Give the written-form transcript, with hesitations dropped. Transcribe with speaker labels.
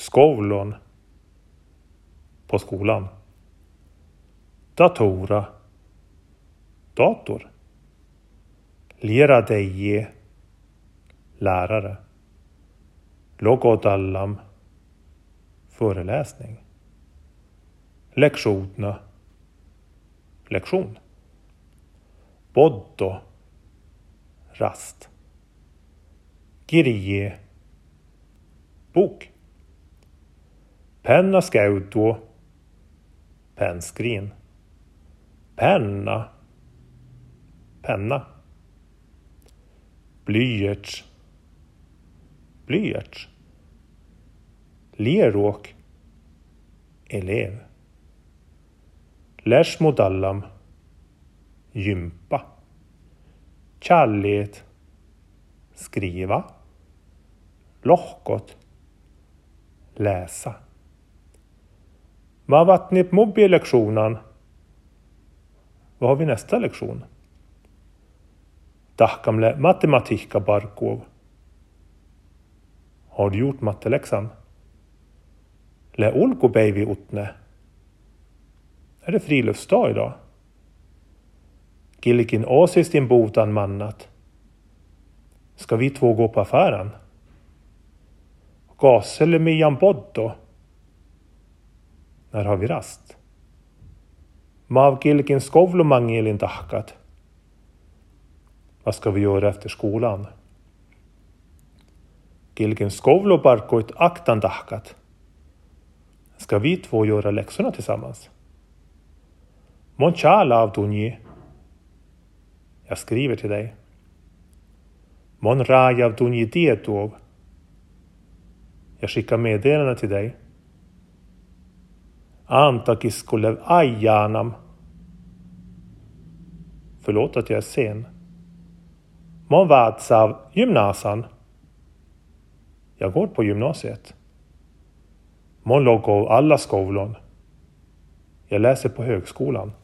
Speaker 1: Skolon. På skolan. Datora. Dator. Lera dig. Lärare. Logodallam. Föreläsning. Lektioner. Lektion. Boddo. Rast. Kirje. Bok. Penna skauto. Pennskrin. Penna. Penna. Blyerts. Blyerts. Leråk. Elev. Lärsmodallam. Gympa. Kärlet. Skriva. Lohkot. Läsa. Vad varit ni på mobillektionen? Vad har vi nästa lektion? Tahkamle matematika barkov. Har du gjort matteläxan? Le olkopäivi utne. Är det friluftsdag idag? Kilkin åsistin botan mannat. Ska vi två gå på affären? Gaselle mian boddo. När har vi rast? Mav kilkin skovlomangelin tahkat. Vad ska vi göra efter skolan? Kilkin skovloparkoit aktan tahkat. Ska vi två göra läxorna tillsammans? Mon tjala av tunji. Jag skriver till dig. Mon raja av tunji tietov. Jag skickar meddelande till dig. Antakiskulev ajanam. Förlåt att jag är sen. Mon vadsav gymnasan. Jag går på gymnasiet. Mon logov alla skolon. Jag läser på högskolan.